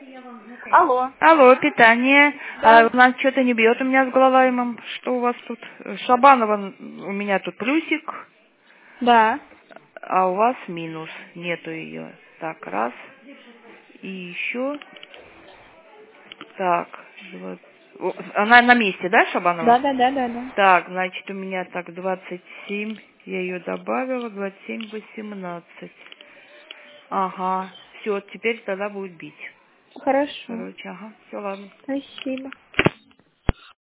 Алло. Алло, питание. Да. У нас что-то не бьет у меня с головаемым. Что у вас тут? Шабанова у меня тут плюсик, Да. а у вас минус. Нету ее. Так, раз. И еще. Так. Она на месте, да, Шабанова? Да. Так, значит, у меня так 27. Я ее добавила. 27, 18. Ага. Все, теперь тогда будет бить. Хорошо. Короче, ага. Все, ладно. Спасибо.